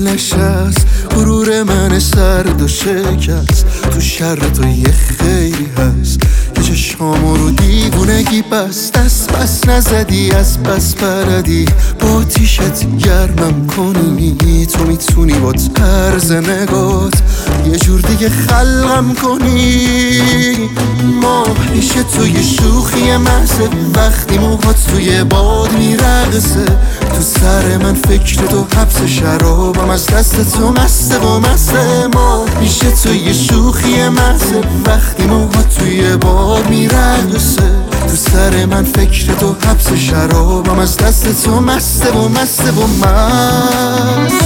نشست، غرور من سرد و شکست. تو شر تو یه خیلی هست که چشامو رو دیوونگی بست. دست بس نزدی از بس بردی، با آتیشت گرمم کنی. تو میتونی با طرز نگات یه جور دیگه خلقم کنی. ما پیش تو یه شوخی محضه، وقتی موهات توی باد میرقصه. تو سر من فکر تو حبس شرابم، از دست تو مسته و مسته. ما پیش تو یه شوخی محضه، وقتی موهات توی باد میرقصه. تو سر من فکر تو حبس شرابم، از دست تو مسته و مسته و مست.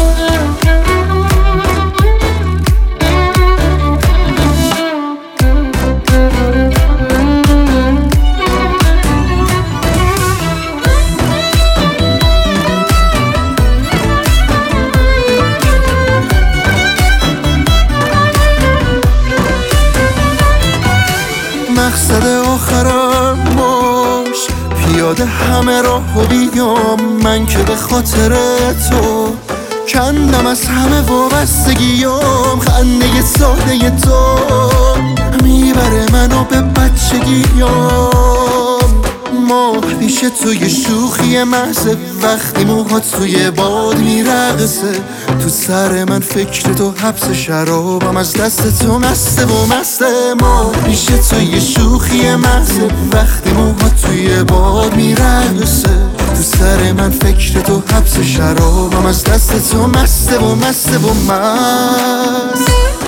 مقصد آخرم باش، پیاده همه راهو بیام. من که به خاطر تو کندم از همه وابستگیام. خنده ساده تو میبره منو به بچگیام. ما پیش تو یه شوخی محضه، وقتی موهات توی باد میرقصه. تو سر من فکر تو حبس شرابم، از دست تو مسته و مسته. ما پیش تو یه شوخی محضه، وقتی موهات توی باد میرقصه. تو سر من فکر تو حبس شرابم، از دست تو مسته و مسته و مست.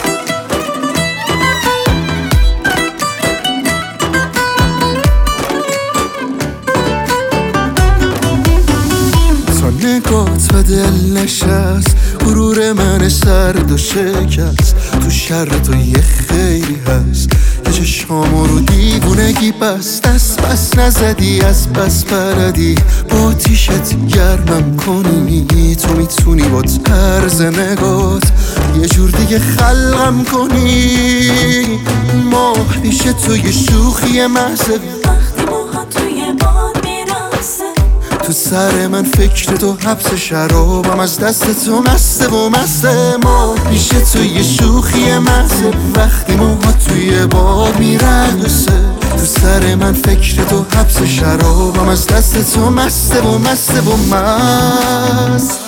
نگات به دل نشست، غرور من سرد و شکست. تو شر تو یه خیلی هست که چشامو رو دیوونگی بست. دست بس نزدی از بس بردی، با آتیشت گرمم کنی. تو میتونی با طرز نگات یه جور دیگه خلقم کنی. ما پیش تو یه شوخی محضه، وقتی موهات توی باد میرقصه. تو سر من فکر تو حبس شرابم، از دست تو مسته و مسته. ما پیش تو یه شوخی محضه، وقتی موهات توی باد میرقصه. تو سر من فکر تو حبس شرابم، از دست تو مسته و مسته و مست.